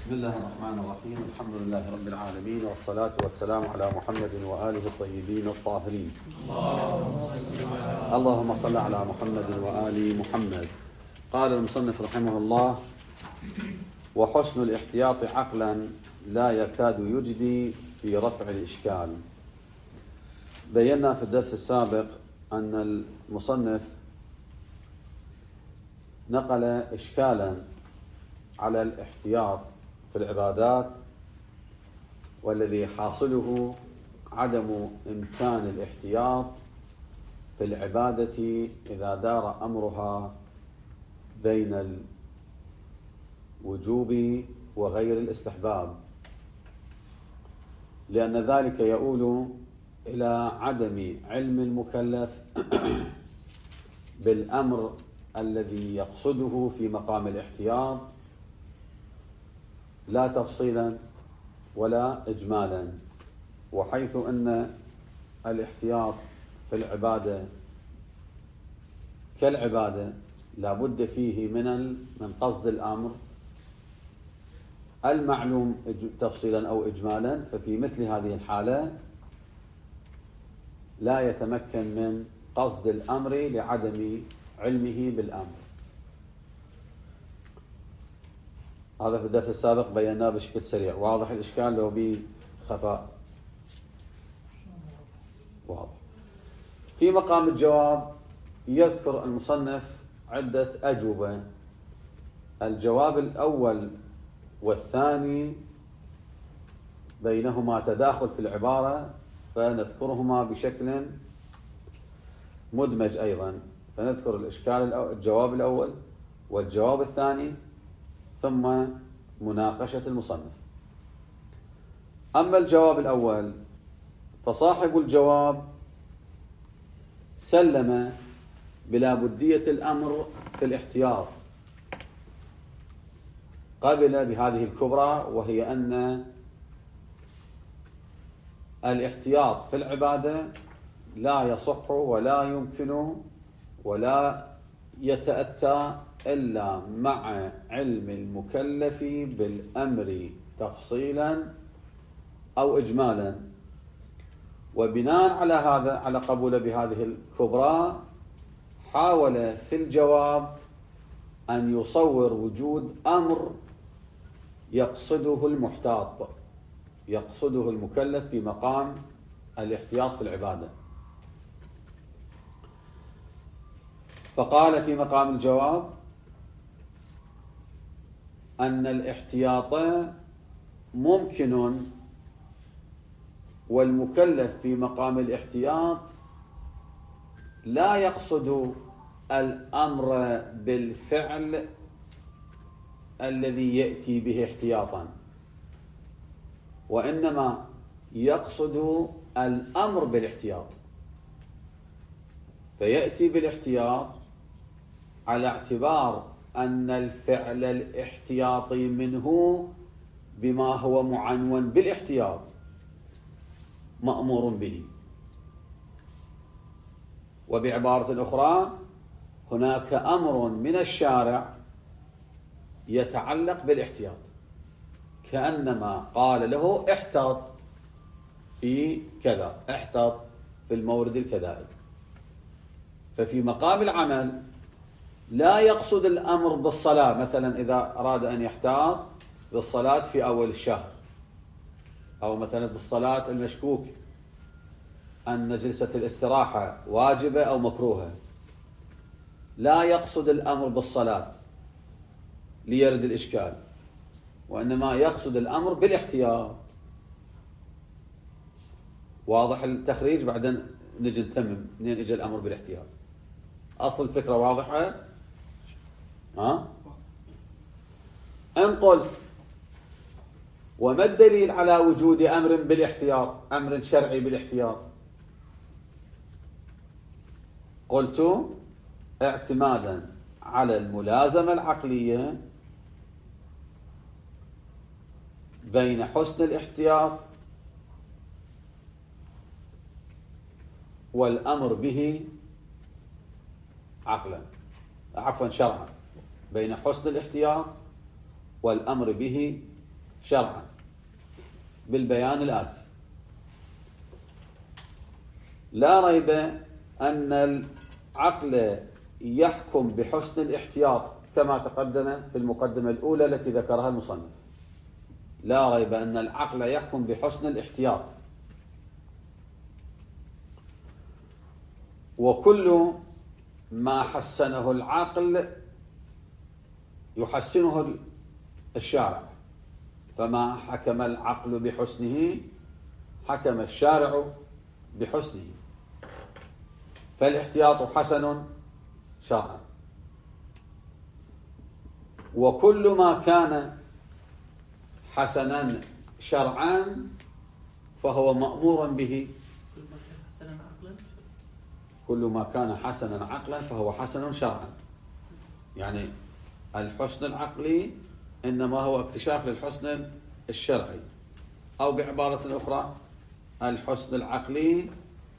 بسم الله الرحمن الرحيم. الحمد لله رب العالمين، والصلاة والسلام على محمد وآله الطيبين الطاهرين. اللهم صل على محمد وآل محمد. قال المصنف رحمه الله: وحسن الاحتياط عقلا لا يكاد يجدي في رفع الإشكال. بينا في الدرس السابق أن المصنف نقل إشكالا على الاحتياط في العبادات، والذي حاصله عدم إمكان الاحتياط في العبادة إذا دار أمرها بين الوجوب وغير الاستحباب، لأن ذلك يؤول إلى عدم علم المكلف بالأمر الذي يقصده في مقام الاحتياط، لا تفصيلا ولا إجمالا. وحيث أن الاحتياط في العبادة كالعبادة لا بد فيه من قصد الأمر المعلوم تفصيلا أو إجمالا، ففي مثل هذه الحالة لا يتمكن من قصد الأمر لعدم علمه بالأمر. هذا في الدرس السابق بيناه بشكل سريع. واضح الإشكال لو بخفاء؟ واضح. في مقام الجواب يذكر المصنف عدة أجوبة. الجواب الأول والثاني بينهما تداخل في العبارة، فنذكرهما بشكل مدمج أيضا، فنذكر الجواب الأول والجواب الثاني ثم مناقشة المصنف. أما الجواب الأول فصاحب الجواب سلم بلا بدية الأمر في الاحتياط، قبل بهذه الكبرى، وهي أن الاحتياط في العبادة لا يصح ولا يمكن ولا يتأتى إلا مع علم المكلف بالأمر تفصيلا أو إجمالا. وبناء على هذا، على قبول بهذه الكبرى، حاول في الجواب أن يصور وجود أمر يقصده المحتاط، يقصده المكلف في مقام الاحتياط في العبادة. فقال في مقام الجواب أن الاحتياط ممكن، والمكلف في مقام الاحتياط لا يقصد الأمر بالفعل الذي يأتي به احتياطا، وإنما يقصد الأمر بالاحتياط، فيأتي بالاحتياط على اعتبار أن الفعل الاحتياطي منه بما هو معنون بالاحتياط مأمور به. وبعبارة أخرى، هناك أمر من الشارع يتعلق بالاحتياط، كأنما قال له احتاط في كذا، احتاط في المورد الكذائي. ففي مقام العمل لا يقصد الأمر بالصلاة، مثلا إذا أراد أن يحتاط بالصلاة في أول الشهر، أو مثلا بالصلاة المشكوك أن جلسة الاستراحة واجبة أو مكروهة، لا يقصد الأمر بالصلاة ليرد الإشكال، وإنما يقصد الأمر بالاحتياط. واضح التخريج؟ بعدين نجي نتمم منين اجى الأمر بالاحتياط. أصل الفكرة واضحة؟ إن قلت وما الدليل على وجود أمر بالاحتياط، أمر شرعي بالاحتياط؟ قلت اعتمادا على الملازمة العقلية بين حسن الاحتياط والأمر به عقلا، عفوا شرعا، بين حسن الاحتياط والأمر به شرعا بالبيان الآتي: لا ريب أن العقل يحكم بحسن الاحتياط كما تقدم في المقدمة الأولى التي ذكرها المصنف. لا ريب أن العقل يحكم بحسن الاحتياط، وكل ما حسنه العقل يحسنه الشارع، فما حكم العقل بحسنه حكم الشارع بحسنه، فالاحتياط حسن شرعا. وكل ما كان حسنا شرعا فهو مأمور به. كل ما كان حسنا عقلا فهو حسن شرعا، يعني الحسن العقلي إنما هو اكتشاف للحسن الشرعي، أو بعبارة أخرى الحسن العقلي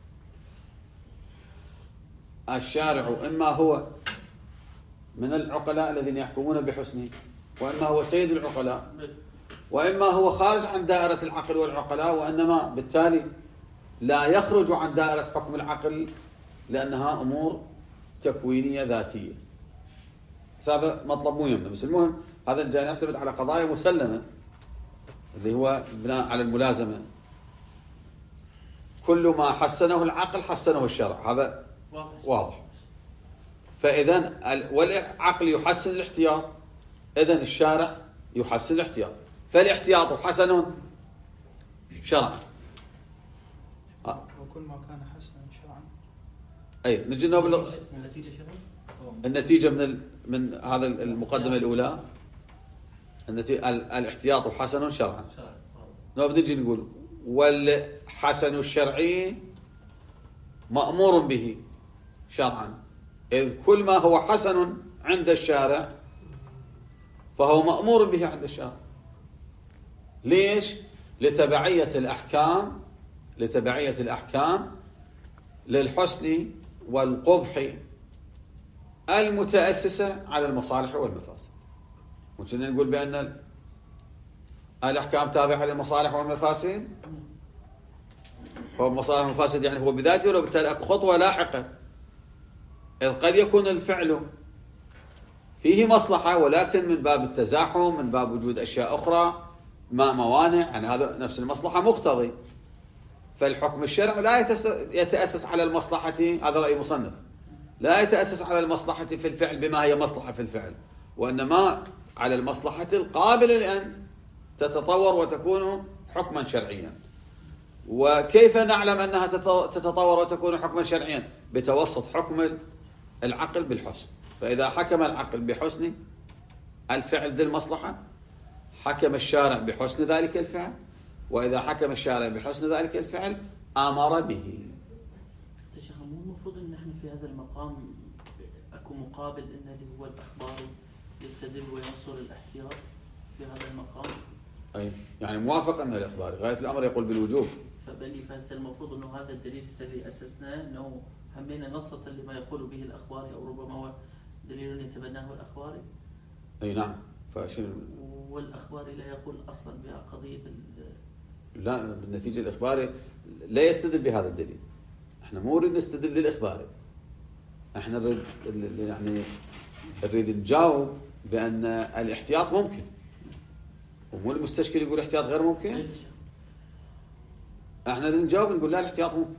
الشارع إما هو من العقلاء الذين يحكمون بحسنه، وإما هو سيد العقلاء، وإما هو خارج عن دائرة العقل والعقلاء، وإنما بالتالي لا يخرج عن دائرة حكم العقل لأنها أمور تكوينية ذاتية. بس هذا مطلب مو يهمنا، بس المهم هذا جاي نعتمد على قضايا مسلمة اللي هو بناء على الملازمة. كل ما حسنه العقل حسنه الشرع، هذا واضح. فإذا والعقل يحسن الاحتياط، إذن الشارع يحسن الاحتياط، فالاحتياط حسن شرعا. وكل ما كان حسنا شرعا. أي نجي النتيجة من هذا المقدمة الأولى، الاحتياط حسن شرعا. نجي نقول والحسن الشرعي مأمور به شرعا، إذ كل ما هو حسن عند الشارع فهو مأمور به عند الشارع. ليش؟ لتبعية الأحكام للحسن والقبح المتأسسة على المصالح والمفاسد. وكنا نقول بأن الأحكام تابعة للمصالح والمفاسد، هو المصالح والمفاسد يعني هو بذاته، ولو بالتالي أكو خطوة لاحقة، إذ قد يكون الفعل فيه مصلحة ولكن من باب التزاحم، من باب وجود أشياء أخرى ما موانع، يعني هذا نفس المصلحة مقتضي. فالحكم الشرعي لا يتأسس على المصلحة، هذا رأي مصنف، لا يتأسس على المصلحة في الفعل بما هي مصلحة في الفعل، وإنما على المصلحة القابلة لأن تتطور وتكون حكما شرعيا. وكيف نعلم أنها تتطور وتكون حكما شرعيا؟ بتوسط حكم العقل بالحسن. فإذا حكم العقل بحسن الفعل ذي المصلحة حكم الشارع بحسن ذلك الفعل، وإذا حكم الشارع بحسن ذلك الفعل أمر به. شيخ مو المفروض أن نحن في هذا المقام أكو مقابل أن اللي هو الأخبار يستدل وينصر الاحتياط في هذا المقام؟ أي يعني موافق أن الإخبار غاية الأمر يقول بالوجوب. فهسه المفروض أنه هذا الدليل اللي أسسناه أنه همينا نصة لما يقول به الأخباري، أو ربما هو دليل يتبناه الأخباري. أي نعم. والأخباري لا يقول أصلا بها قضية لا، بالنتيجة الإخباري لا يستدل بهذا الدليل. احنا مو نريد نستدل للإخباري، احنا نريد نجاوب بأن الاحتياط ممكن، ومو المستشكل يقول احتياط غير ممكن. احنا نريد نجاوب نقول لا، الاحتياط ممكن.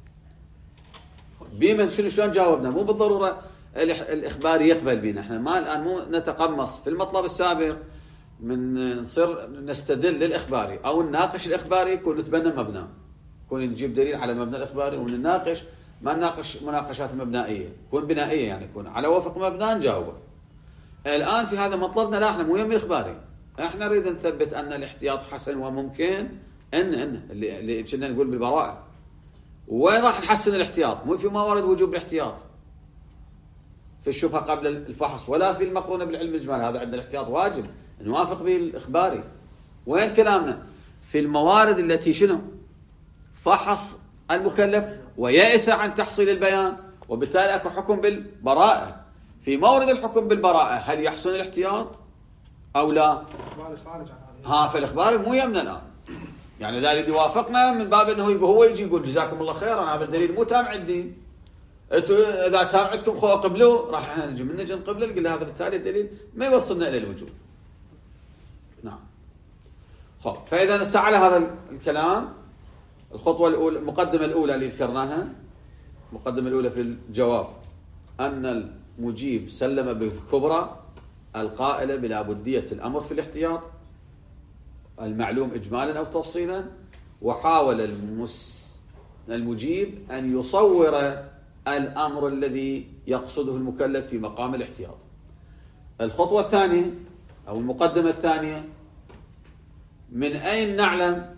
بمن شلون جاوبنا؟ مو بالضرورة الإخباري يقبل بنا. احنا ما الآن مو نتقمص في المطلب السابق من نصير نستدل للإخباري أو نناقش الإخباري، يكون نتبنى مبنى، يكون نجيب دليل على المبنى الإخباري ونناقش، ما نناقش مناقشات مبنائية، يكون بنائية، يعني يكون على وفق مبنى نجاوبه. الآن في هذا مطلبنا لا، احنا مو يم الإخباري، احنا نريد نثبت أن الاحتياط حسن وممكن، إن اللي كنا نقول بالبراءة. وين راح نحسن الاحتياط؟ مو في موارد وجوب الاحتياط في الشبهة قبل الفحص، ولا في المقرونة بالعلم الإجمالي. هذا عندنا الاحتياط واجب نوافق به الإخباري. وين كلامنا؟ في الموارد التي شنو؟ فحص المكلف ويأس عن تحصيل البيان، وبالتالي أكو حكم بالبراءة. في مورد الحكم بالبراءة هل يحسن الاحتياط أو لا؟ خارج عن هذه فالإخبار مو يمنا الآن، يعني إذا يريد يوافقنا من باب أنه هو يجي يقول جزاكم الله خيرا هذا الدليل مو تام عندي، انتوا اذا تام عندكم قبلوه، راح احنا نجي نقبله نقول هذا بالتالي الدليل ما يوصلنا الى الوجوب. نعم. خب فاذا على هذا الكلام الخطوه الاولى المقدمه الاولى اللي ذكرناها، المقدمه الاولى في الجواب ان المجيب سلم بالكبرى القائله بلا بديه الامر في الاحتياط المعلوم اجمالا او تفصيلا، وحاول المجيب ان يصور الأمر الذي يقصده المكلف في مقام الاحتياط. الخطوة الثانية أو المقدمة الثانية، من أين نعلم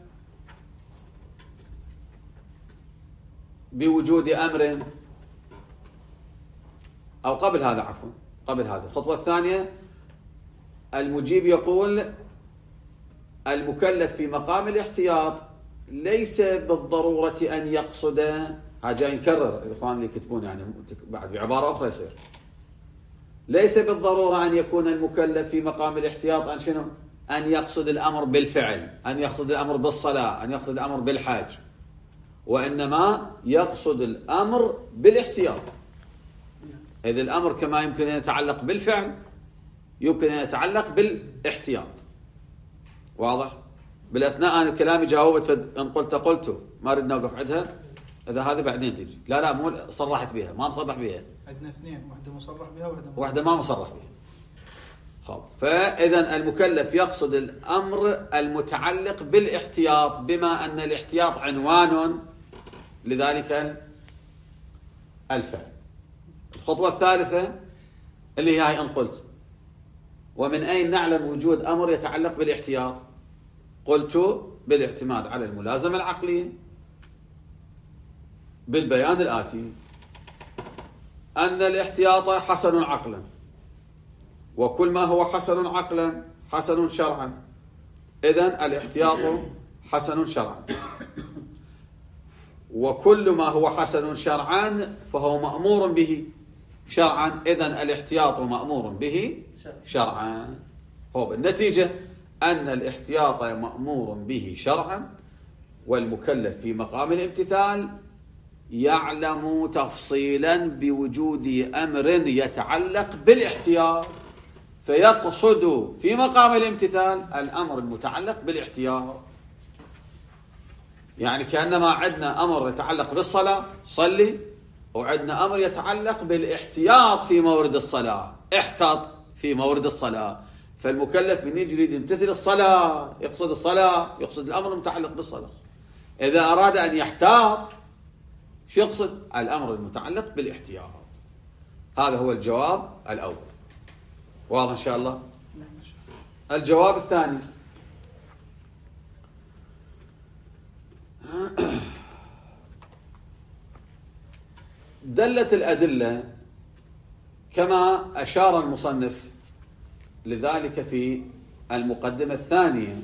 بوجود أمر، أو قبل هذا عفوا قبل هذا الخطوة الثانية المجيب يقول المكلف في مقام الاحتياط ليس بالضرورة أن يقصد، هذا نكرر الإخوان اللي يكتبون يعني بعد بعبارة أخرى يصير ليس بالضرورة أن يكون المكلف في مقام الاحتياط أن شنو؟ أن يقصد الأمر بالفعل، أن يقصد الأمر بالصلاة، أن يقصد الأمر بالحج، وإنما يقصد الأمر بالاحتياط. إذ الأمر كما يمكن أن يتعلق بالفعل يمكن أن يتعلق بالاحتياط. واضح؟ بالأثناء أنا كلامي جاوبت إن قلت ما ردنا نوقف عندها، إذا هذا بعدين تجي لا مو صرحت بها، ما مصرح بها، عندنا اثنين، واحدة مصرح بها واحدة ما مصرح بها. خب فإذا المكلف يقصد الأمر المتعلق بالاحتياط بما أن الاحتياط عنوان لذلك الفعل. الخطوة الثالثة اللي هي أن قلت ومن أين نعلم وجود أمر يتعلق بالاحتياط؟ قلت بالاعتماد على الملازمة العقلية بالبيان الآتي: أن الاحتياط حسن عقلا، وكل ما هو حسن عقلا حسن شرعا، إذن الاحتياط حسن شرعا، وكل ما هو حسن شرعا فهو مأمور به شرعا، إذن الاحتياط مأمور به شرعا. طيب النتيجة أن الاحتياط مأمور به شرعا، والمكلف في مقام الامتثال يعلم تفصيلا بوجود أمر يتعلق بالاحتياط، فيقصد في مقام الامتثال الأمر المتعلق بالاحتياط. يعني كأنما عندنا أمر يتعلق بالصلاة صلي، وعندنا أمر يتعلق بالاحتياط في مورد الصلاة احتط في مورد الصلاة. فالمكلف من يجري يمتثل الصلاة يقصد الصلاة، يقصد الأمر المتعلق بالصلاة. إذا أراد أن يحتاط شو يقصد؟ الأمر المتعلق بالاحتياط. هذا هو الجواب الأول. واضح إن شاء الله؟ الجواب الثاني: دلت الأدلة كما أشار المصنف لذلك في المقدمة الثانية،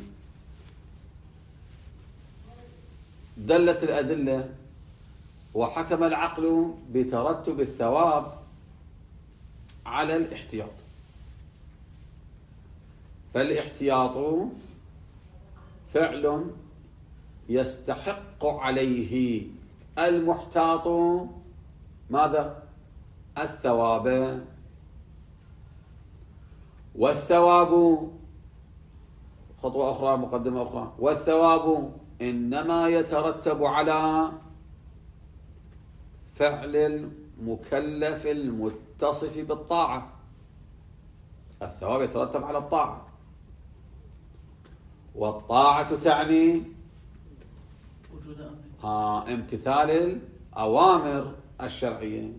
دلت الأدلة وحكم العقل بترتب الثواب على الاحتياط. فالاحتياط فعل يستحق عليه المحتاط ماذا؟ الثواب. والثواب خطوة أخرى مقدمة أخرى، والثواب إنما يترتب على فعل المكلف المتصف بالطاعة. الثواب يترتب على الطاعة، والطاعة تعني وجود أمر امتثال الأوامر الشرعية.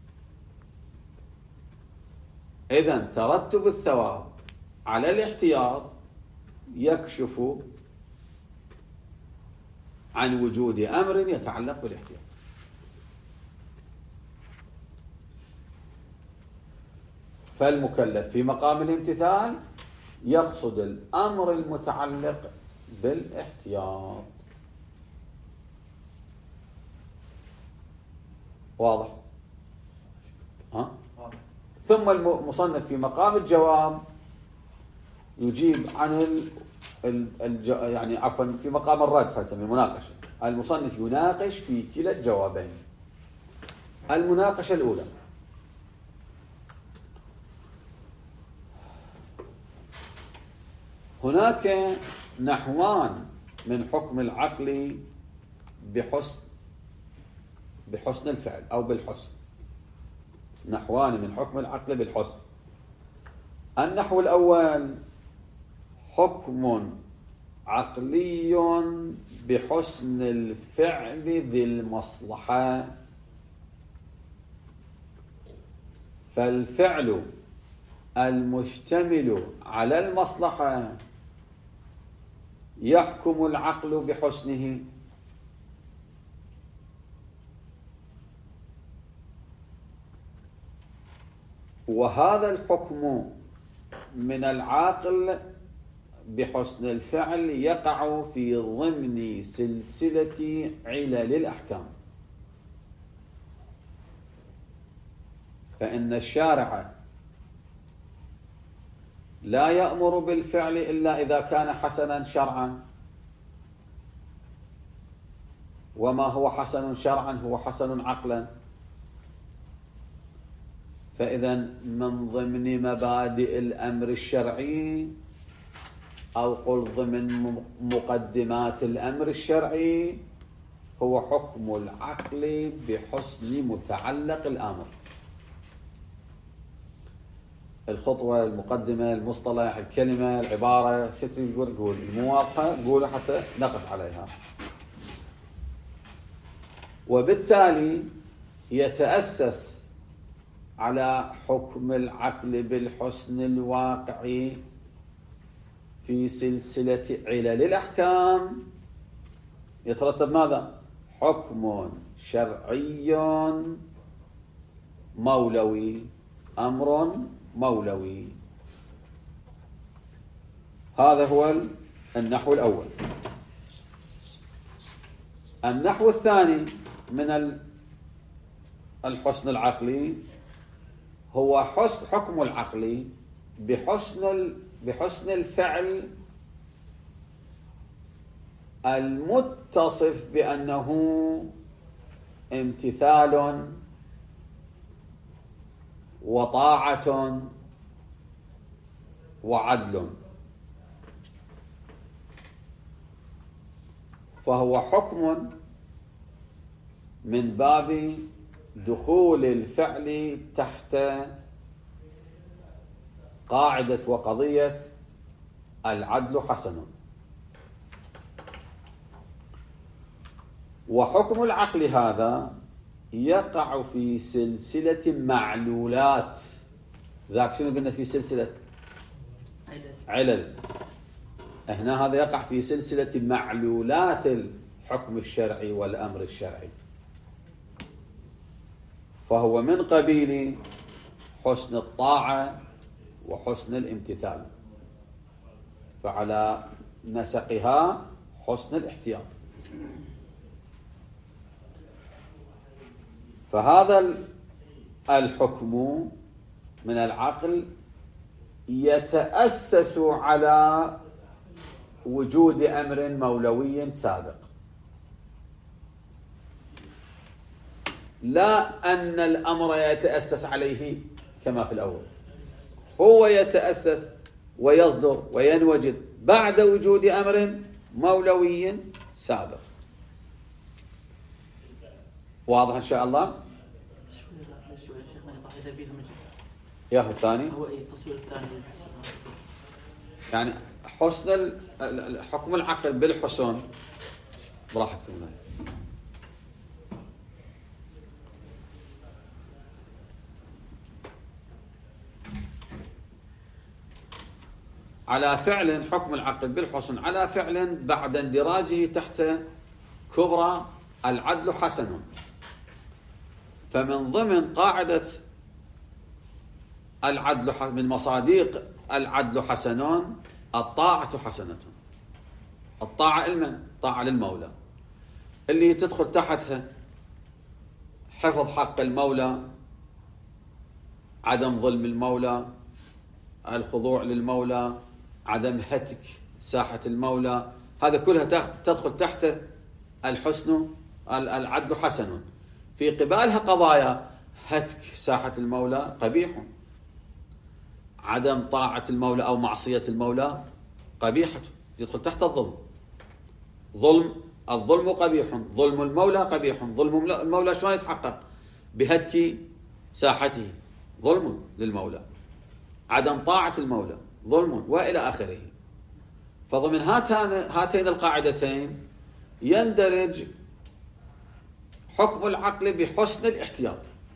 إذن ترتب الثواب على الاحتياط يكشف عن وجود أمر يتعلق بالاحتياط. فالمكلف في مقام الامتثال يقصد الأمر المتعلق بالاحتياط. واضح؟ ثم المصنف في مقام الجواب يجيب عن يعني عفوا في مقام الرد، فنسميه مناقشة. المصنف يناقش في كلا الجوابين. المناقشة الأولى: هناك نحوان من حكم العقل بحسن الفعل أو بالحسن. نحوان من حكم العقل بالحسن. النحو الأول: حكم عقلي بحسن الفعل ذي المصلحة، فالفعل المشتمل على المصلحة يحكم العقل بحسنه، وهذا الحكم من العاقل بحسن الفعل يقع في ضمن سلسلة علل الأحكام. فإن الشارع لا يأمر بالفعل إلا إذا كان حسنا شرعا، وما هو حسن شرعا هو حسن عقلا. فإذا من ضمن مبادئ الأمر الشرعي أو قل ضمن مقدمات الأمر الشرعي هو حكم العقل بحسن متعلق الأمر. الخطوة، المقدمة، المصطلح، الكلمة، العبارة، شو تريد تقول؟ قول. الموافقة قولوا حتى نقف عليها. وبالتالي يتأسس على حكم العقل بالحسن الواقعي في سلسلة علل الأحكام يترتب ماذا؟ حكم شرعي مولوي، أمر مولوي. هذا هو النحو الأول. النحو الثاني من الحسن العقلي هو حكم العقل بحسن الفعل المتصف بأنه امتثال وطاعة وعدل، فهو حكم من باب دخول الفعل تحت قاعدة وقضية العدل حسن. وحكم العقل هذا يقع في سلسلة معلولات. ذاك شنو قلنا؟ في سلسلة علل. هنا هذا يقع في سلسلة معلولات الحكم الشرعي والأمر الشرعي، فهو من قبيل حسن الطاعة وحسن الامتثال، فعلى نسقها حسن الاحتياط. فهذا الحكم من العقل يتأسس على وجود أمر مولوي سابق، لا أن الأمر يتأسس عليه كما في الأول، هو يتأسس ويصدر وينوجد بعد وجود أمر مولوي سابق. واضح إن شاء الله؟ ياخذ الثاني هو التصوير الثاني يعني حسن حكم العقل بالحسن. براحتكم. على فعل، حكم العقل بالحسن على فعل بعد اندراجه تحت كبرى العدل حسن. فمن ضمن قاعدة العدل من مصادق العدل حسنون الطاعة حسنة. الطاعة لمن؟ طاعة للمولى، اللي تدخل تحتها حفظ حق المولى، عدم ظلم المولى، الخضوع للمولى، عدم هتك ساحة المولى، هذا كلها تدخل تحت الحسن، العدل حسن. في قبالها قضايا هتك ساحة المولى قبيح، عدم طاعة المولى أو معصية المولى قبيحة، يدخل تحت الظلم. الظلم قبيح، ظلم المولى قبيح. ظلم المولى شلون يتحقق؟ بهتك ساحته، ظلم للمولى. عدم طاعة المولى ظلم، وإلى آخره. فضمن هاتين القاعدتين يندرج حكم العقل بحسن الاحتياط.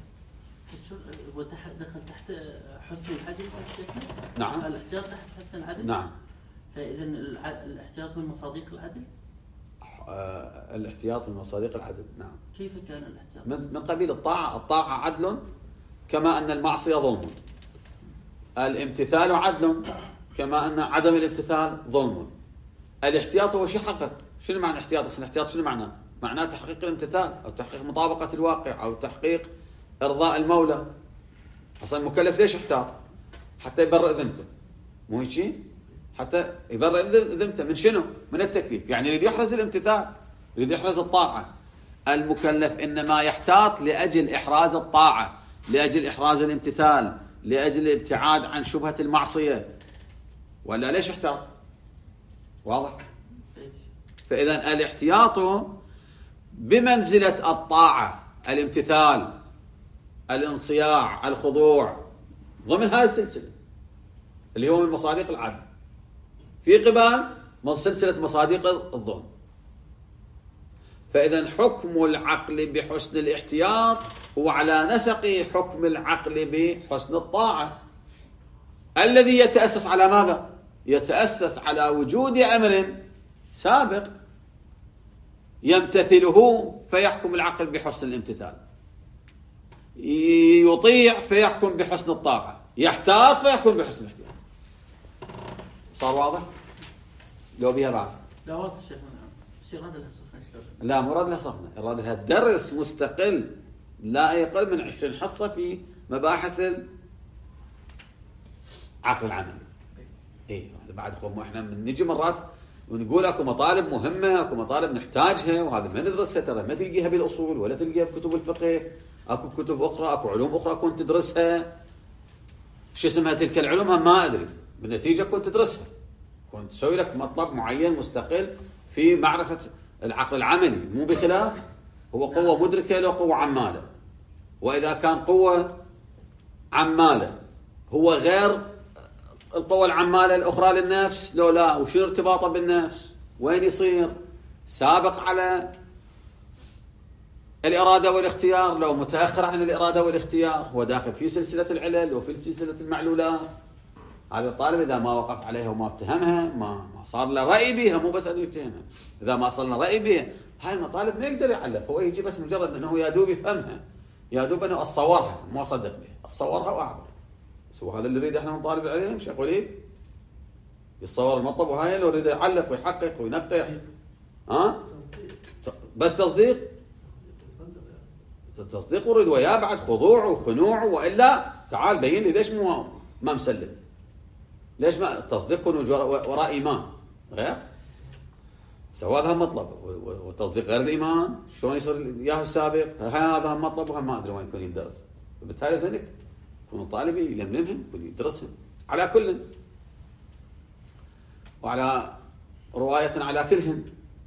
دخل تحت حسن العدل. نعم. الاحتياط تحت حسن العدل. نعم. فإذا الاحتياط من مصادق العدل. الاحتياط من مصادق العدل. نعم. كيف كان الاحتياط؟ من قبيل الطاعة. الطاعة عدل كما أن المعصية ظلم. الامتثال عدل كما أن عدم الامتثال ظلم. الاحتياط هو شيء حقق. شنو معنى الاحتياط؟ أصلا الاحتياط شنو معناه؟ معناه تحقيق الامتثال أو تحقيق مطابقة الواقع أو تحقيق إرضاء المولى. أصلا المكلف ليش احتاط؟ حتى يبرئ ذمته، مو هيك شيء؟ حتى يبرئ ذمته من شنو؟ من التكليف. يعني يريد يحرز الامتثال، يريد يحرز الطاعة. المكلف إنما يحتاط لأجل إحراز الطاعة، لأجل إحراز الامتثال، لأجل الابتعاد عن شبهة المعصية. ولا ليش احتاط؟ واضح؟ فإذا الاحتياط بمنزلة الطاعة، الامتثال، الانصياع، الخضوع، ضمن هذه السلسلة اللي هو من مصادق العدل، في قبال سلسلة مصادق الظلم. فإذا حكم العقل بحسن الاحتياط هو على نسق حكم العقل بحسن الطاعة، الذي يتأسس على ماذا؟ يتأسس على وجود أمر سابق يمتثله فيحكم العقل بحسن الامتثال، يطيع فيحكم بحسن الطاعة، يحتاط فيحكم بحسن الاحتياط. صار واضح؟ لو بيها بعد لا واضح شيخنا. يراد لها صفحة شلون؟ لا مراد لها صفحة، يراد لها درس مستقل لا يقل من 20 حصة في مباحث العقل العملي. ايه بعد خو احنا من نجي مرات ونقول اكو مطالب مهمة، اكو مطالب نحتاجها، وهذا ما ندرسها ترى ما تلقيها بالاصول ولا تلقيها بكتب الفقه. اكو كتب اخرى، اكو علوم اخرى كنت تدرسها، شو اسمها تلك العلوم ما ادري، بالنتيجة كنت تدرسها، كنت تسوي لك مطلب معين مستقل في معرفة العقل العملي، مو بخلاف هو قوة مدركة لو قوة عمالة. وإذا كان قوة عمالة هو غير القوة العمالة الأخرى للنفس لو لا، وشنو ارتباطه بالنفس؟ وين يصير؟ سابق على الإرادة والاختيار لو متأخر عن الإرادة والاختيار، هو داخل في سلسلة العلل وفي سلسلة المعلولات. هذا الطالب إذا ما وقف عليها وما افتهمها، ما صار له رأي بها، مو بس أنه يفتهمها، إذا ما صار له رأي بها هاي المطالب ما يقدر يعلق. هو يجي بس مجرد أنه يادوب يفهمها، يادوب أنه أصورها، مو أصدق بها، أصورها وأعبر. بس هو هذا اللي يريد إحنا من طالب العلم. شو أقول إيه؟ يتصور المطلب، وهاي اللي يريد يعلق ويحقق وينقح. بس تصديق ورد ويا بعد خضوع وخنوع، وإلا تعال بين لي ليش ما مسلم، ليش ما تصديق وراء إيمان غير سواء هذا مطلب، وتصديق غير الإيمان شلون يصير ياهو السابق هذا مطلب وهم ما أدري وين يكون يدرس. فبالتالي ذلك يكون الطالب يلملمهم يكون يدرسهم على كل وعلى رواية على كلهم.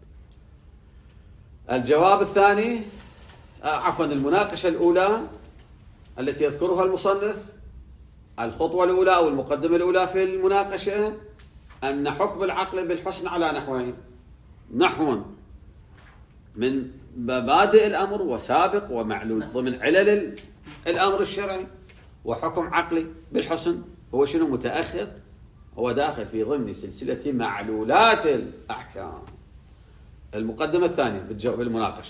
الجواب الثاني عفوا المناقشة الأولى التي يذكرها المصنف، الخطوة الأولى أو المقدمة الأولى في المناقشة أن حكم العقل بالحسن على نحوين: نحو من مبادئ الأمر وسابق ومعلول ضمن علل الأمر الشرعي، وحكم عقلي بالحسن هو شنو؟ متأخر، هو داخل في ضمن سلسلة معلولات الأحكام. المقدمة الثانية بالمناقشة: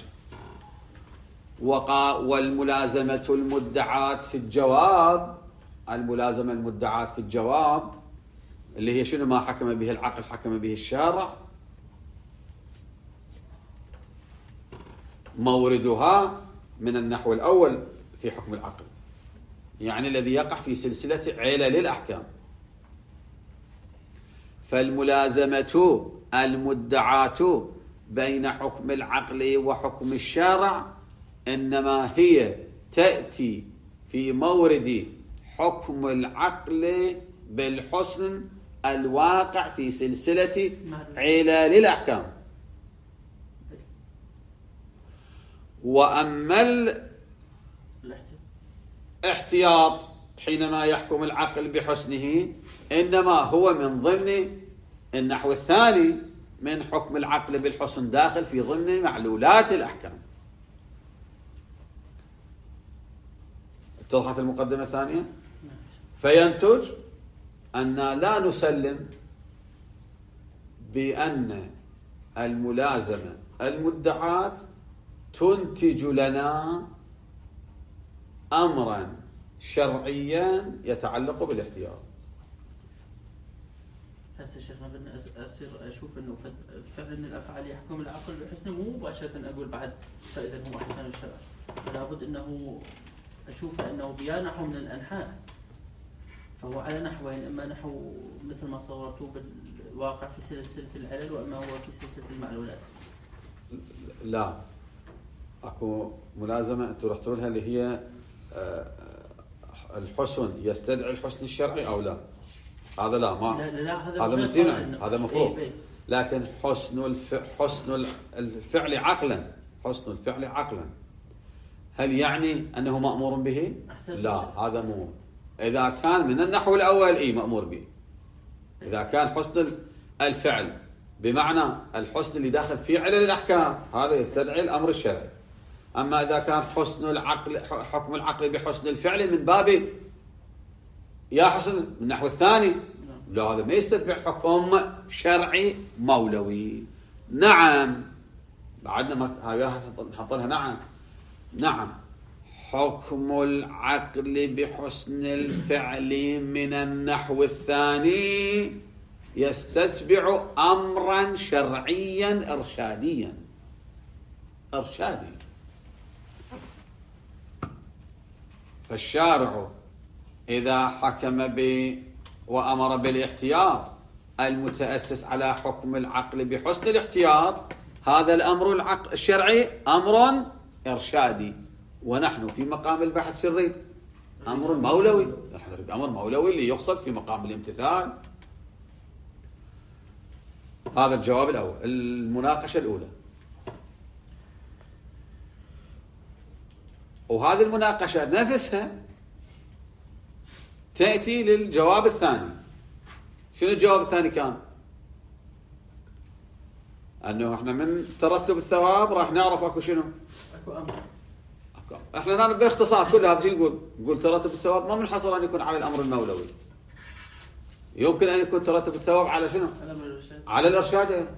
والملازمة المدعاة في الجواب، الملازمة المدعاة في الجواب اللي هي شنو؟ ما حكم به العقل حكم به الشارع، موردها من النحو الأول في حكم العقل، يعني الذي يقع في سلسلة علل الأحكام. فالملازمة المدعاة بين حكم العقل وحكم الشرع إنما هي تأتي في مورد حكم العقل بالحسن الواقع في سلسلة علل الأحكام. وأما الاحتياط حينما يحكم العقل بحسنه إنما هو من ضمن النحو الثاني من حكم العقل بالحسن، داخل في ضمن معلولات الأحكام. اتضحت المقدمة الثانية؟ فينتج أن لا نسلم بأن الملازمة المدعاة تنتج لنا أمرا شرعيا يتعلق بالاحتياط. هسه شيخنا بدنا أصير أشوف إنه فعلا الأفعال يحكم العقل بحسنه، مو مباشرة أقول بعد فإذا هو أحسن الشرع، لابد إنه أشوف أنه بيا نحو من الأنحاء، فهو على نحوين، إما نحو مثل ما صورته بالواقع في سلسلة العلل، وإما هو في سلسلة المعلولات. لا، اكو ملازمة انتم رحتوا لها اللي هي الحسن يستدعي الحسن الشرعي او لا؟ هذا لا، ما لا هذا ممتنع، هذا مفروض. لكن حسن الفعل عقلا، حسن الفعل عقلا هل يعني انه مأمور به؟ لا، هذا مو. اذا كان من النحو الاول مأمور به، اذا كان حسن الفعل بمعنى الحسن اللي داخل في علل الأحكام هذا يستدعي الأمر الشرعي. أما إذا كان حسن العقل حكم العقل بحسن الفعل من باب يا حسن من النحو الثاني، لا، هذا ما يستتبع حكم شرعي مولوي. نعم، بعدنا ما نحط لها نعم حكم العقل بحسن الفعل من النحو الثاني يستتبع أمرا شرعيا إرشادي. فالشارع إذا حكم وأمر بالاحتياط المتأسس على حكم العقل بحسن الاحتياط، هذا الأمر الشرعي أمر إرشادي، ونحن في مقام البحث شو نريد؟ أمر مولوي. نحن نريد أمر مولوي اللي يقصد في مقام الامتثال. هذا الجواب الأول. المناقشة الأولى، وهذه المناقشة نفسها تأتي للجواب الثاني. شنو الجواب الثاني كان؟ أنه إحنا من ترتب الثواب راح نعرف أكو شنو؟ أكو أمر. إحنا باختصار كل هذا شنو نقول ترتب الثواب ما منحصر أن يكون على الأمر المولوي، يمكن أن يكون ترتب الثواب على شنو؟ على الإرشاد.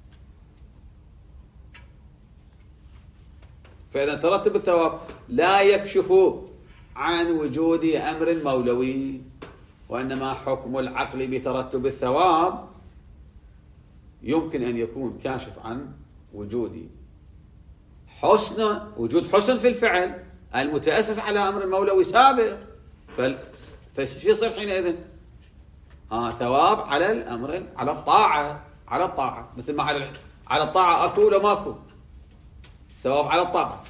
فإذا ترتب الثواب لا يكشف عن وجود أمر مولوي، وإنما حكم العقل بترتب الثواب يمكن أن يكون كاشف عن وجود حسن في الفعل المتأسس على أمر مولوي سابق. فشو يصير حينئذ؟ ثواب على الأمر، على الطاعة مثل ما على الطاعة أكو ولا ماكو؟ ثواب على الطاعة،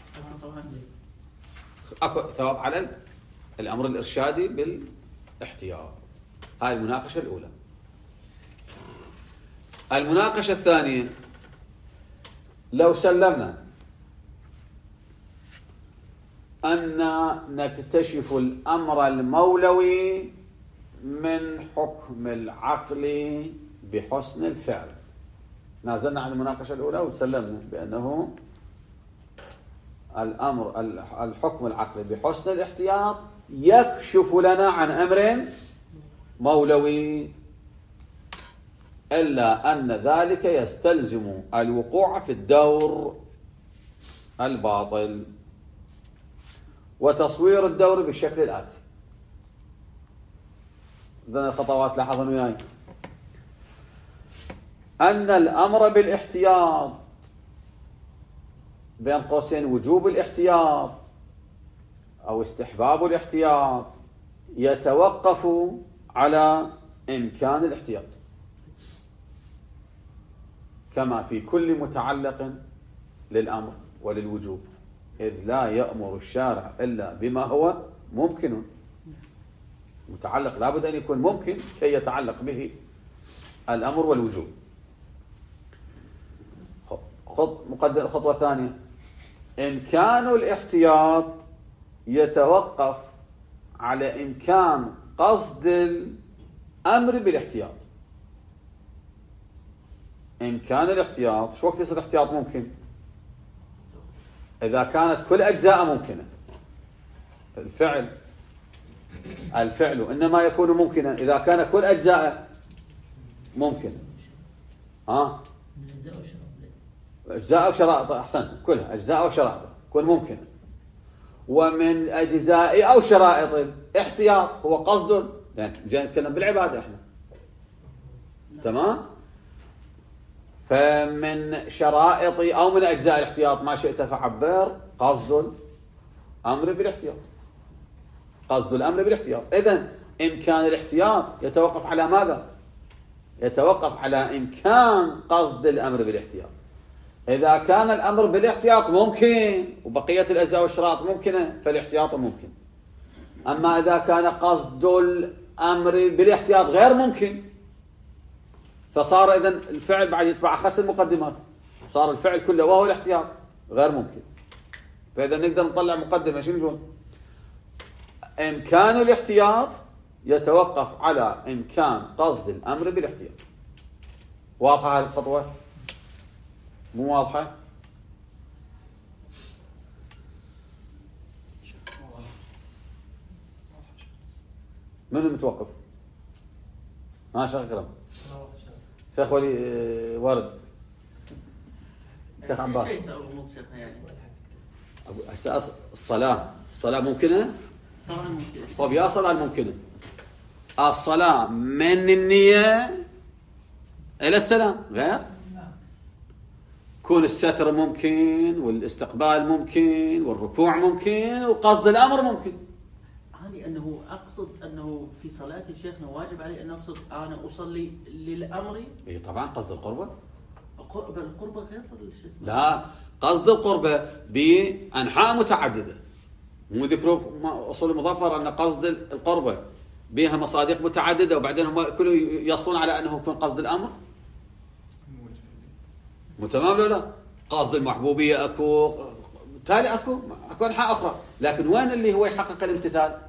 أكو ثواب على الأمر الإرشادي بالاحتياط. هاي المناقشة الأولى. المناقشة الثانية، لو سلمنا أن نكتشف الأمر المولوي من حكم العقل بحسن الفعل، نازلنا عن المناقشة الأولى وسلمنا بأنه الحكم العقلي بحسن الاحتياط يكشف لنا عن أمر مولوي، إلا أن ذلك يستلزم الوقوع في الدور الباطل. وتصوير الدور بالشكل الآتي. ذن الخطوات لاحظوا وياي. أن الأمر بالاحتياط بين قوسين وجوب الاحتياط أو استحباب الاحتياط يتوقف على إمكان الاحتياط. كما في كل متعلق للأمر وللوجوب، إذ لا يأمر الشارع إلا بما هو ممكن. متعلق لابد أن يكون ممكن كي يتعلق به الأمر والوجوب. خطوة ثانية، إمكان الاحتياط يتوقف على إمكان قصد الأمر بالاحتياط. إمكان الاحتياط، شو وقت يصير احتياط ممكن؟ إذا كانت كل أجزاء ممكنة. الفعل إنما يكون ممكنا إذا كان كل أجزاء ممكنة. أجزاء وشرائط، أحسنت، كلها أجزاء وشرائط تكون ممكنة. ومن أجزاء أو شرائط الاحتياط هو قصد، يعني جاي نتكلم بالعبادة احنا، تمام؟ فمن شرائط أو من أجزاء الاحتياط ما شئت فعبر قصد الأمر بالاحتياط. قصد الأمر بالاحتياط. إذن إمكان الاحتياط يتوقف على ماذا؟ يتوقف على إمكان قصد الأمر بالاحتياط. إذا كان الأمر بالاحتياط ممكن وبقية الأجزاء والشرائط ممكنة فالاحتياط ممكن. أما إذا كان قصد الأمر بالاحتياط غير ممكن فصار إذن الفعل بعد يتبع أخس المقدمات، صار الفعل كله وهو الاحتياط غير ممكن. فإذا نقدر نطلع مقدمة شنو نقول؟ إمكان الاحتياط يتوقف على إمكان قصد الأمر بالاحتياط. واضحة هذه الخطوة؟ مو واضحة؟ من المتوقف؟ شيخ أكرم، شيخ ولي ورد، شيخ عباس. الصلاة ممكنة؟ طبعا ممكنة. طب يا صلاة الممكنة، الصلاة من النية إلى السلام غير؟ كون الستر ممكن والاستقبال ممكن والركوع ممكن وقصد الأمر ممكن. هذه أنه أقصد أنه في صلاة شيخنا واجب علي أن أقصد أنا أصلي للأمر. إيه طبعا قصد القربة. القربة غير لا، قصد القربة بأنحاء متعددة، مو ذكروا أصول المظفر أن قصد القربة بها مصادق متعددة وبعدين هم كلهم يصلون على أنه يكون قصد الأمر. متمام ولا لا؟ قصد المحبوبية أكو، تالي أكو أنحاء أخرى، لكن وين اللي هو يحقق الامتثال؟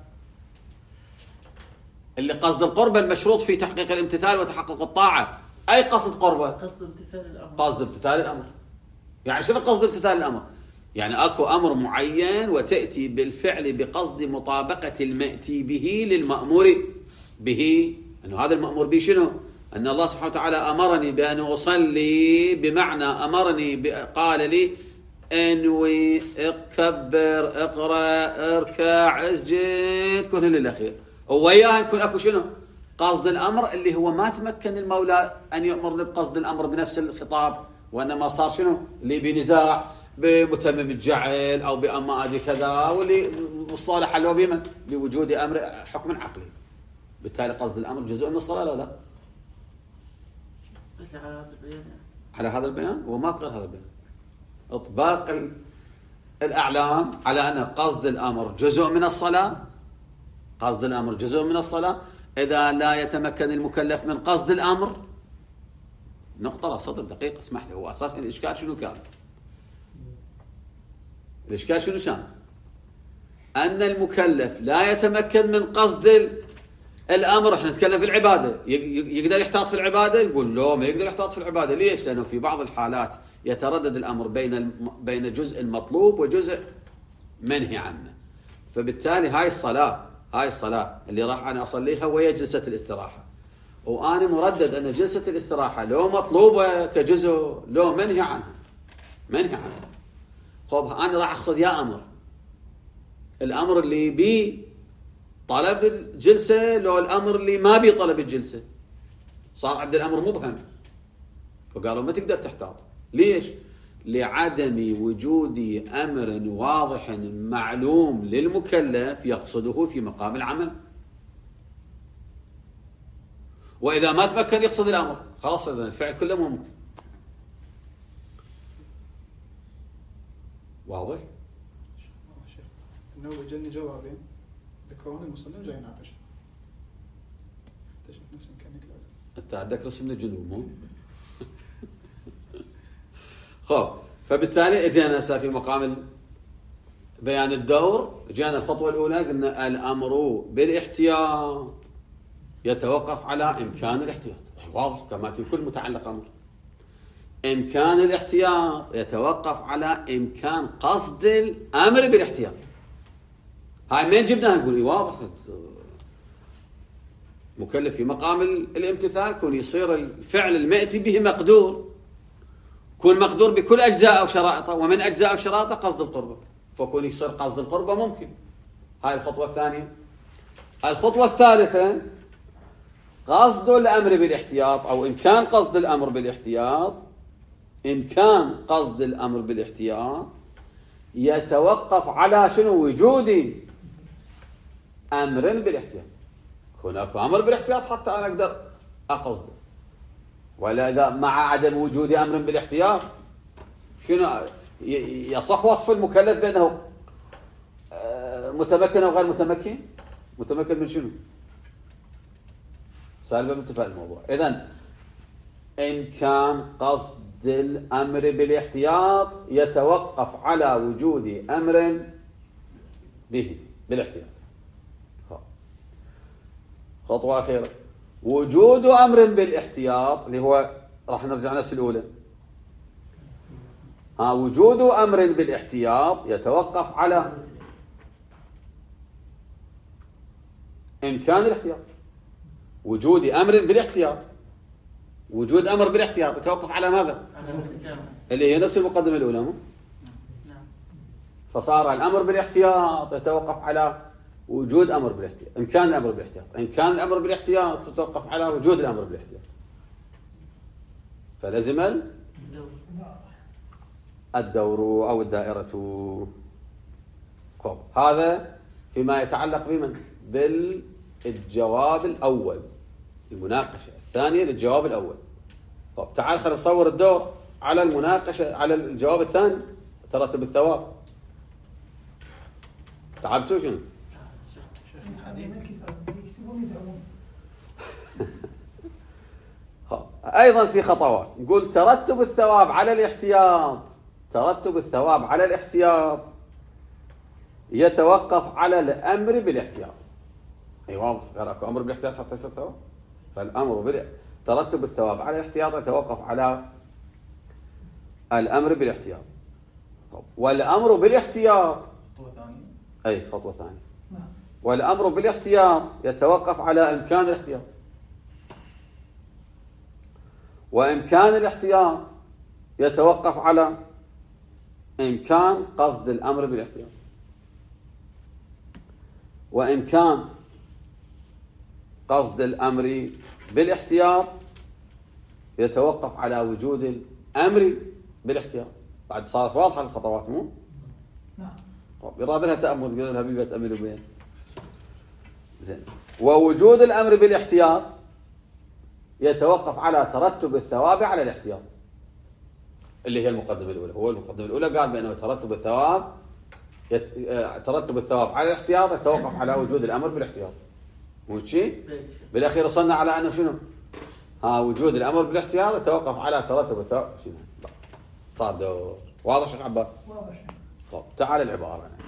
اللي قصد القربة المشروط في تحقيق الامتثال وتحقق الطاعة. أي قصد قربة؟ قصد امتثال الأمر. قصد امتثال الأمر. يعني شنو قصد امتثال الأمر؟ يعني أكو أمر معين وتأتي بالفعل بقصد مطابقة المأتي به للمأمور به. أنه هذا المأمور به شنو؟ أن الله سبحانه وتعالى أمرني بأن أصلي، بمعنى أمرني قال لي انوي، اكبر، اقرأ، اركع، اسجد، كل للأخير. وياها يكون أكو شنو؟ قصد الأمر اللي هو ما تمكن المولى أن يأمرني بقصد الأمر بنفس الخطاب، وإنما صار شنو؟ اللي بنزاع بمتمم الجعل أو بأما أدري كذا، واللي وصلوا حلوا بمن؟ بوجود أمر حكم عقلي. بالتالي قصد الأمر جزء من الصلاة لا لا؟ على هذا البيان وما غير هذا البيان. إطباق الأعلام على أن قصد الأمر جزء من الصلاة. قصد الأمر جزء من الصلاة. إذا لا يتمكن المكلف من قصد الأمر، نقطة صدر دقيقة اسمح لي، هو أساسا الإشكال شنو كان؟ الإشكال شنو كان؟ أن المكلف لا يتمكن من قصد الأمر. احنا نتكلم في العبادة، يقدر يحتاط في العبادة؟ يقول لا ما يقدر يحتاط في العبادة. ليش؟ لأنه في بعض الحالات يتردد الأمر بين جزء مطلوب وجزء منهي عنه. فبالتالي هاي الصلاة اللي راح أنا أصليها وهي جلسة الاستراحة، وأنا مردد أن جلسة الاستراحة لو مطلوبة كجزء لو منهي عنها. خب أنا راح أقصد يا أمر، الأمر اللي بي طلب الجلسة لو الأمر اللي ما بي طلب الجلسة. صار عند الأمر مبهم، فقالوا ما تقدر تحتاط. ليش؟ لعدم وجود أمر واضح معلوم للمكلف يقصده في مقام العمل. وإذا ما تمكن يقصد الأمر خلاص الفعل كله ممكن. واضح؟ شيخ انه اجاني جوابين ذكرون المصنف جاي يناقش. انت شوف نفس كانك لا انت عندك رسم من الجنوب مو؟ خب فبالتالي اجينا هسه في مقام بيان الدور، جانا الخطوه الاولى قلنا الامر بالاحتياط يتوقف على امكان الاحتياط، واضح كما في كل متعلق امر. امكان الاحتياط يتوقف على امكان قصد الامر بالاحتياط. هاي منين جبناها؟ نقول واضح مكلف في مقام الامتثال كون يصير الفعل المأتي به مقدور، كون مقدور بكل اجزاء او شرائطه، ومن اجزاء او شرائطه قصد القربه، فكون يصير قصد القربه ممكن. هاي الخطوه الثانيه. الخطوه الثالثه قصد الامر بالاحتياط او امكان قصد الامر بالاحتياط. امكان قصد الامر بالاحتياط يتوقف على شنو؟ وجود امر بالاحتياط. هناك امر بالاحتياط حتى انا اقدر اقصده، ولا اذا مع عدم وجود امر بالاحتياط شنو يصح وصف المكلف بانه متمكن او غير متمكن؟ متمكن من شنو؟ سالبه متفق الموضوع. اذا امكان قصد الامر بالاحتياط يتوقف على وجود امر به بالاحتياط. خطوه اخيره، وجود امر بالاحتياط اللي هو راح نرجع نفس الاولى. وجود امر بالاحتياط يتوقف على امكان الاحتياط. وجود امر بالاحتياط، وجود امر بالاحتياط يتوقف على ماذا؟ اللي هي نفس المقدمه الاولى مو؟ فصار الامر بالاحتياط يتوقف على وجود امر بالاحتياط، امكان الامر بالاحتياط، امكان الامر بالاحتياط يتوقف على وجود الامر بالاحتياط. فلزم الدور او الدائره. خب هذا فيما يتعلق بمن؟ بالجواب الاول، المناقشه الثانيه للجواب الاول. طب تعال خلينا نصور الدور على المناقشه على الجواب الثاني، ترتب الثواب. تعبتوا شنو؟ ايضا في خطوات نقول ترتب الثواب على الاحتياط. ترتب الثواب على الاحتياط يتوقف على الامر بالاحتياط. اي واضح، غير اكو امر بالاحتياط حتى يصير ثواب. فالامر ترتب الثواب على الاحتياط يتوقف على الامر بالاحتياط. والامر بالاحتياط خطوه ثانيه. اي خطوه ثانيه. والامر بالاحتياط يتوقف على امكان الاحتياط. وامكان الاحتياط يتوقف على امكان قصد الامر بالاحتياط. وامكان قصد الامر بالاحتياط يتوقف على وجود الامر بالاحتياط. بعد صارت واضحه الخطوات مو؟ نعم. يراد لها تامل، قال لها حبيبي تاملوا بين. زين. ووجود الامر بالاحتياط يتوقف على ترتب الثواب على الاحتياط، اللي هي المقدمه الاولى. هو المقدمه الاولى قال بانه ترتب الثواب على الاحتياط يتوقف على وجود الامر بالاحتياط. وشي بالاخير وصلنا على انه شنو؟ وجود الامر بالاحتياط يتوقف على ترتب الثواب. شنو؟ صار دور واضح شيخ عباس؟ واضح. طب تعال العباره أنا.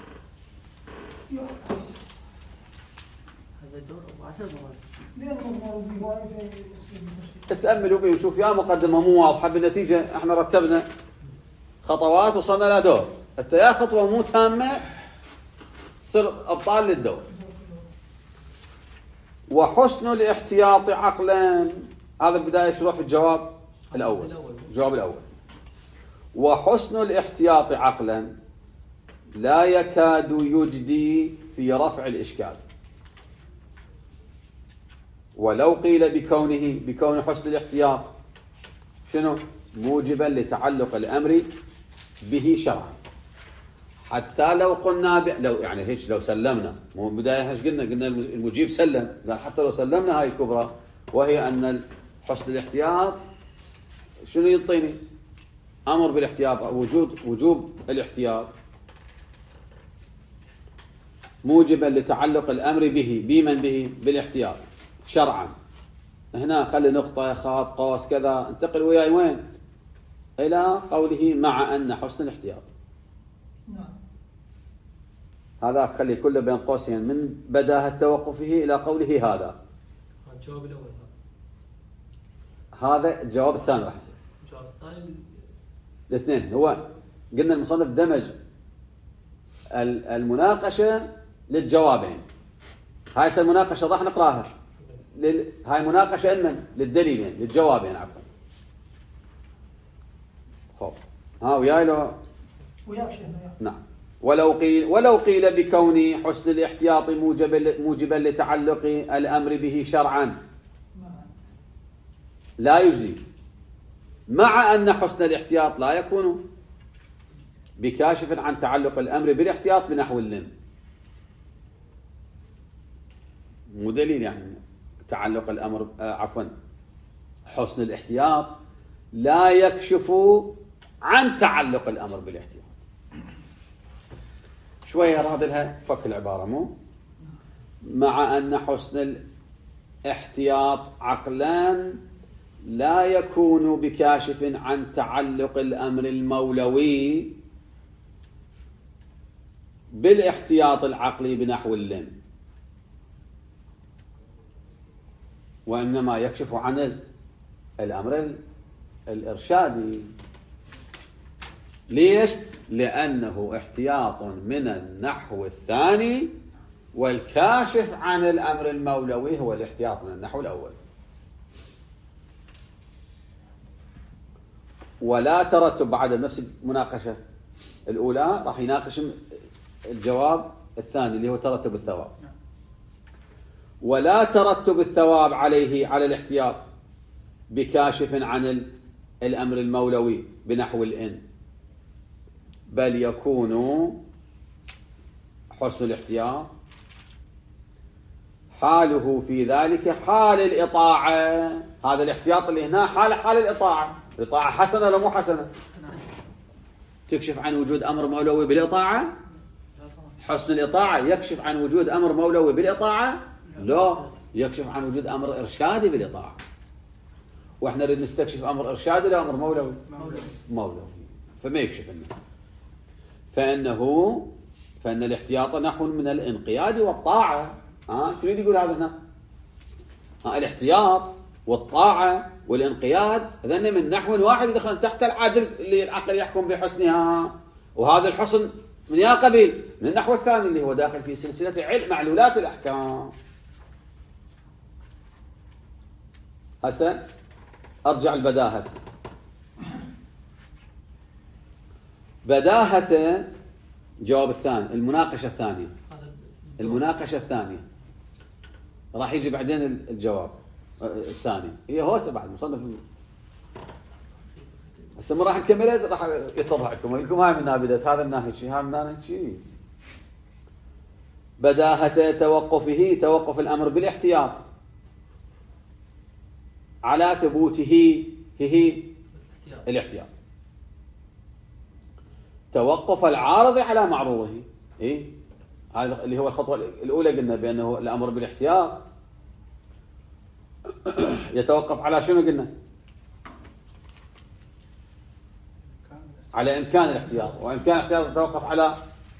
هذا دور 10 مرات. تتأملوا به وشوف يا مقدمة مو واضحة، بالنتيجة احنا رتبنا خطوات وصلنا لها دور. حتى يا خطوة مو تامة تصير أبطال للدور. وحسن الاحتياط عقلا، هذا بداية شروح في الجواب الأول. الجواب الأول. وحسن الاحتياط عقلا لا يكاد يجدي في رفع الإشكال، ولو قيل بكون حسن الاحتياط شنو؟ موجبا لتعلق الأمر به شرعا. حتى لو قلنا لو يعني هيك لو سلمنا، مو بداية ايش قلنا المجيب سلم، قال حتى لو سلمنا هاي الكبرى، وهي أن حسن الاحتياط شنو يعطيني؟ أمر بالاحتياط، وجوب الاحتياط موجبا لتعلق الأمر به، بمن به؟ بالاحتياط شرعا. هنا خلي نقطة خط قوس كذا، انتقل وياي وين؟ إلى قوله مع أن حسن الاحتياط. هذا خلي كله بين قوسين من بداهة توقفه إلى قوله هذا. الجواب الأول هذا الجواب الثاني راح يصير. الجواب الثاني الاثنين. هو قلنا المصنف دمج المناقشة للجوابين. هاي المناقشة راح نقراها. هاي مناقشة لمن؟ للدليلين، للجوابين عفوا. خب ها وياي لو ويا شيخنا. نعم. ولو قيل بكون حسن الاحتياط موجبا لتعلق الأمر به شرعا لا يجزي، مع أن حسن الاحتياط لا يكون بكاشف عن تعلق الأمر بالاحتياط بنحو اللم. مو دليل يعني تعلق الأمر عفوا حسن الاحتياط لا يكشف عن تعلق الأمر بالاحتياط. شوية راد لها فك العبارة مو مع أن حسن الاحتياط عقلان لا يكون بكاشف عن تعلق الأمر المولوي بالاحتياط العقلي بنحو اللم، وإنما يكشف عن الأمر الإرشادي. ليش؟ لأنه احتياط من النحو الثاني، والكاشف عن الأمر المولوي هو الاحتياط من النحو الأول. ولا ترتب بعد نفس المناقشة الأولى راح يناقش الجواب الثاني اللي هو ترتب الثواب. ولا ترتب الثواب عليه على الاحتياط بكاشف عن الأمر المولوي بنحو الإن، بل يكون حسن الاحتياط حاله في ذلك حال الإطاعة. هذا الاحتياط اللي هنا حال الإطاعة. الإطاعة حسنة ولا مو حسنة؟ تكشف عن وجود أمر مولوي بالإطاعة؟ حسن الإطاعة يكشف عن وجود أمر مولوي بالإطاعة؟ لا، يكشف عن وجود أمر إرشادي بالإطاعة. وإحنا نريد نستكشف أمر إرشادي ولا أمر مولوي؟ مولوي. فما يكشف لنا. فإن الاحتياط نحو من الانقياد والطاعة. شو يريد يقول هذا هنا؟ الاحتياط والطاعة والانقياد هذين من نحو واحد يدخل تحت العدل اللي العقل يحكم بحسنها. وهذا الحسن من يا قبيل من النحو الثاني اللي هو داخل في سلسلة علم معلولات الأحكام. هسه أرجع البداهة. بداهة جواب الثاني، المناقشة الثانية راح يجي بعدين الجواب الثاني. هي هوسه بعد مصنف هسه ما راح نكملها، راح يتضح لكم هاي من بدت هذا الناهج شيء، هاي من ناهج شيء. بداهة توقف الأمر بالاحتياط على ثبوته الاحتياط. توقف العارض على معروضه. هذا اللي هو الخطوة الأولى قلنا بأنه الأمر بالاحتياط يتوقف على شنو قلنا؟ على إمكان الاحتياط، وإمكان الاحتياط يتوقف على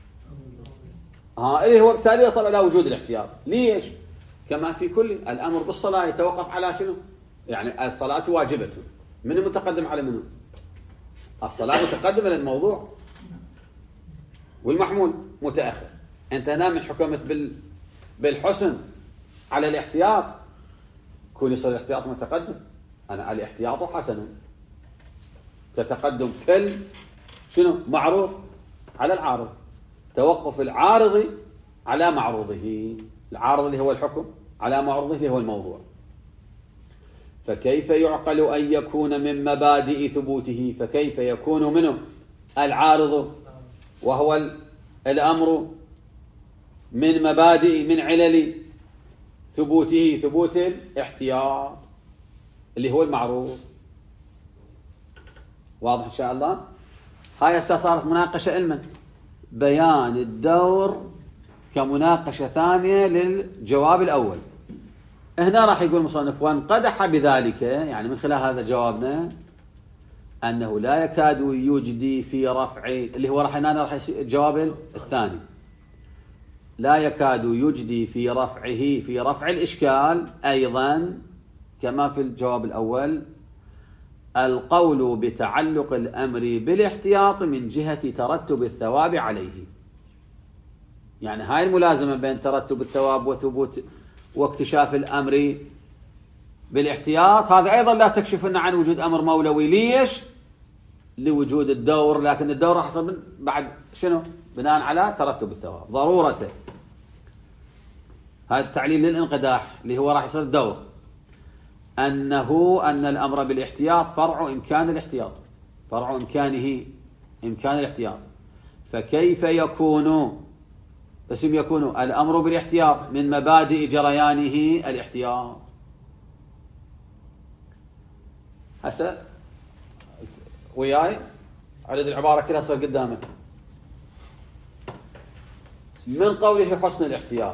اللي هو بالتالي يصل إلى وجود الاحتياط. ليش؟ كما في كل الأمر بالصلاة يتوقف على شنو؟ يعني الصلاة واجبة. من المتقدم على منه؟ الصلاة متقدمة للموضوع، والمحمول متأخر. أنت هنا من حكمت بالحسن على الاحتياط، كل يصير الاحتياط متقدم. أنا الاحتياط حسن تتقدم كل شنو معروض على العارض. توقف العارض على معروضه، العارض اللي هو الحكم على معروضه اللي هو الموضوع. فكيف يعقل أن يكون من مبادئ ثبوته؟ فكيف يكون منه العارض وهو الأمر من مبادئ من علل ثبوته ثبوت الاحتياط اللي هو المعروف. واضح إن شاء الله؟ هاي صارت مناقشة علما، بيان الدور كمناقشة ثانية للجواب الأول. هنا راح يقول المصنف وانقدح بذلك، يعني من خلال هذا جوابنا أنه لا يكاد يجدي في رفع، اللي هو راح الجواب الثاني، لا يكاد يجدي في رفعه في رفع الإشكال أيضا كما في الجواب الأول القول بتعلق الأمر بالاحتياط من جهة ترتب الثواب عليه. يعني هاي الملازمة بين ترتب الثواب وثبوت واكتشاف الأمر بالاحتياط، هذا أيضا لا تكشف لنا عن وجود أمر مولوي. ليش؟ لوجود الدور، لكن الدور راح يحصل بعد شنو؟ بناء على ترتب الثواب ضرورته. هذا التعليل للانقداح اللي هو راح يصير الدور، أن الأمر بالاحتياط فرع إمكان الاحتياط، فرع إمكان الاحتياط. فكيف يكون الأمر بالاحتياط من مبادئ جريانه الاحتياط؟ هسه وياي عدد العبارة كلها صار قدامك. من قوله حسن الاحتياط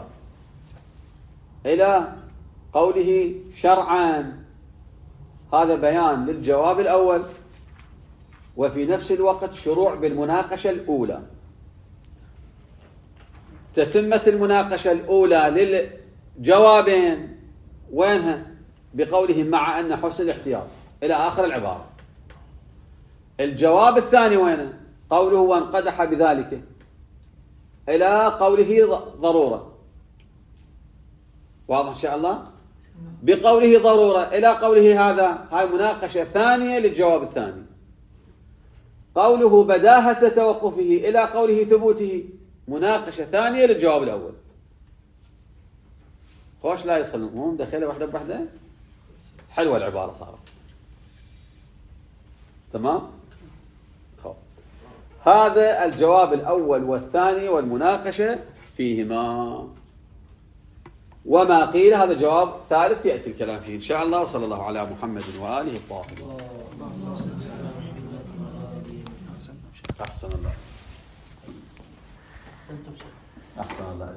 إلى قوله شرعا، هذا بيان للجواب الأول وفي نفس الوقت شروع بالمناقشة الأولى. تتمة المناقشة الأولى للجوابين وينها؟ بقولهم مع أن حسن الاحتياط إلى آخر العبارة. الجواب الثاني وينه؟ قوله وانقدح بذلك إلى قوله ضرورة. واضح إن شاء الله؟ بقوله ضرورة إلى قوله هذا، هاي مناقشة ثانية للجواب الثاني. قوله بداهة توقفه إلى قوله ثبوته، مناقشة ثانية للجواب الأول. خوش لا يصلون دخلها واحدة بواحدة. حلوة العبارة صارت. تمام؟ هذا الجواب الأول والثاني والمناقشة فيهما. وما قيل هذا جواب ثالث يأتي الكلام فيه إن شاء الله. وصلى الله على محمد وآله الطاهرين. أحسن الله. أحسنتم شيخ. أحسن الله.